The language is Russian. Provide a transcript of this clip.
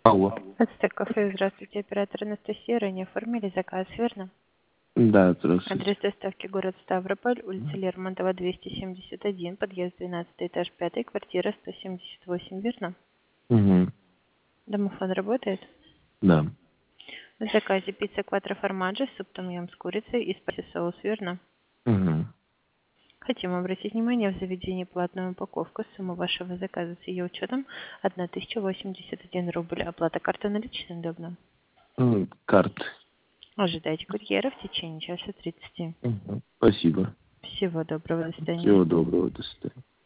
Алло. Ацтек кафе, здравствуйте, оператор Анастасия, ранее оформили заказ, верно? Да, здравствуйте. Адрес доставки город Ставрополь, улица Лермонтова, 271, подъезд 12, этаж 5, квартира 178, верно? Угу. Домофон работает? Да. В заказе пицца кватро формаджи, суп том-ям с курицей и спайси соус, верно? Угу. Хотим обратить внимание в заведении платную упаковку. Сумма вашего заказа с ее учетом 1081 рубль. Оплата карты наличной удобно. Карты. Ожидайте курьера в течение часа 30. Угу. Спасибо. Всего доброго, до свидания. Всего доброго. До свидания.